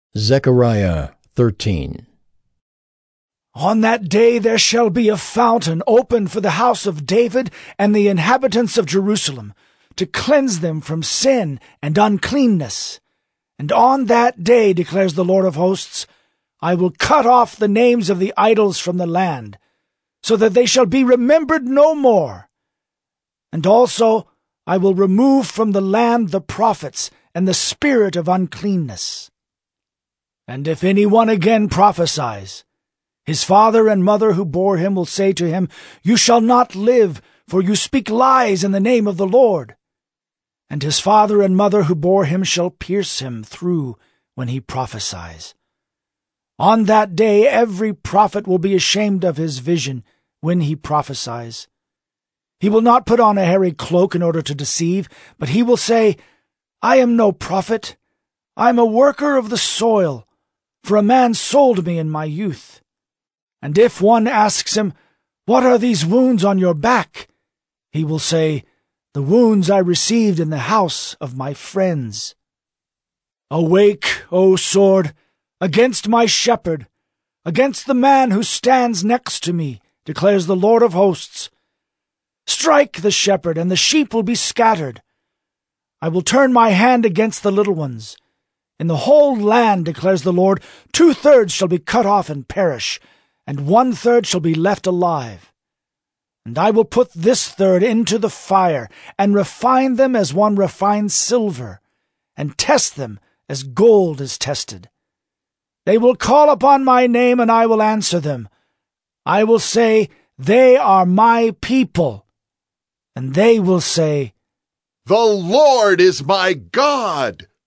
Zechariah 13. On that day there shall be a fountain opened for the house of David and the inhabitants of Jerusalem, to cleanse them from sin and uncleanness. And on that day, declares the Lord of hosts, I will cut off the names of the idols from the land, so that they shall be remembered no more. And also I will remove from the land the prophets and the spirit of uncleanness. And if any one again prophesies, his father and mother who bore him will say to him, You shall not live, for you speak lies in the name of the Lord. And his father and mother who bore him shall pierce him through when he prophesies. On that day every prophet will be ashamed of his vision when he prophesies. He will not put on a hairy cloak in order to deceive, but he will say, I am no prophet. I am a worker of the soil, for a man sold me in my youth. And if one asks him, What are these wounds on your back? He will say, The wounds I received in the house of my friends. Awake, O sword, against my shepherd, against the man who stands next to me, declares the Lord of hosts. Strike the shepherd, and the sheep will be scattered. I will turn my hand against the little ones. In the whole land, declares the Lord, 2/3 shall be cut off and perish, and 1/3 shall be left alive. And I will put this third into the fire, and refine them as one refines silver, and test them as gold is tested. They will call upon my name, and I will answer them. I will say, They are my people. And they will say, The Lord is my God.